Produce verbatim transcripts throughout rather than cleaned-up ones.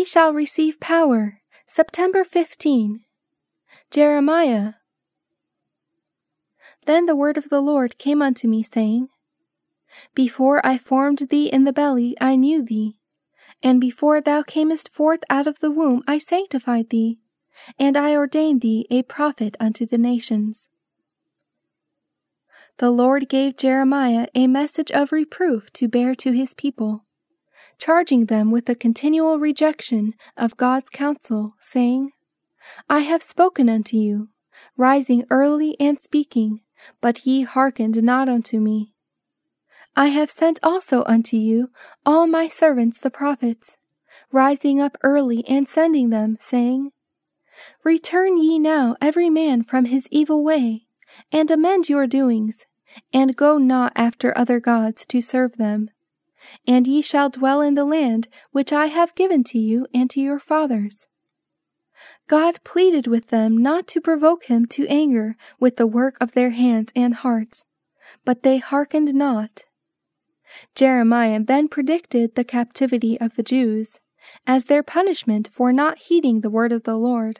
He shall receive power. September fifteenth. Jeremiah. Then the word of the Lord came unto me, saying, Before I formed thee in the belly I knew thee, and before thou camest forth out of the womb I sanctified thee, and I ordained thee a prophet unto the nations. The Lord gave Jeremiah a message of reproof to bear to his people, charging them with the continual rejection of God's counsel, saying, I have spoken unto you, rising early and speaking, but ye hearkened not unto me. I have sent also unto you all my servants the prophets, rising up early and sending them, saying, Return ye now every man from his evil way, and amend your doings, and go not after other gods to serve them. And ye shall dwell in the land which I have given to you and to your fathers. God pleaded with them not to provoke him to anger with the work of their hands and hearts, but they hearkened not. Jeremiah then predicted the captivity of the Jews, as their punishment for not heeding the word of the Lord.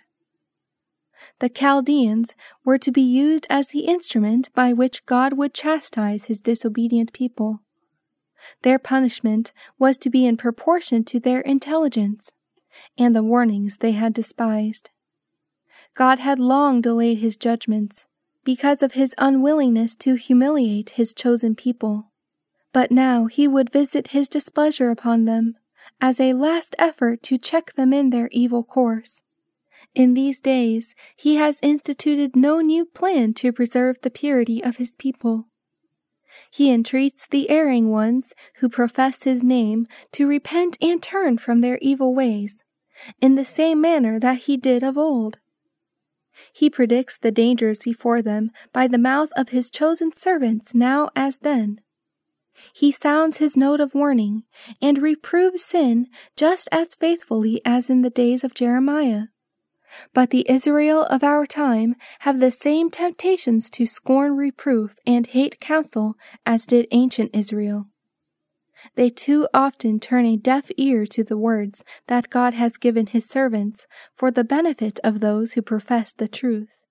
The Chaldeans were to be used as the instrument by which God would chastise his disobedient people. Their punishment was to be in proportion to their intelligence and the warnings they had despised. God had long delayed his judgments because of his unwillingness to humiliate his chosen people, but now he would visit his displeasure upon them as a last effort to check them in their evil course. In these days he has instituted no new plan to preserve the purity of his people. He entreats the erring ones who profess his name to repent and turn from their evil ways, in the same manner that he did of old. He predicts the dangers before them by the mouth of his chosen servants now as then. He sounds his note of warning and reproves sin just as faithfully as in the days of Jeremiah. But the Israel of our time have the same temptations to scorn reproof and hate counsel as did ancient Israel. They too often turn a deaf ear to the words that God has given his servants for the benefit of those who profess the truth.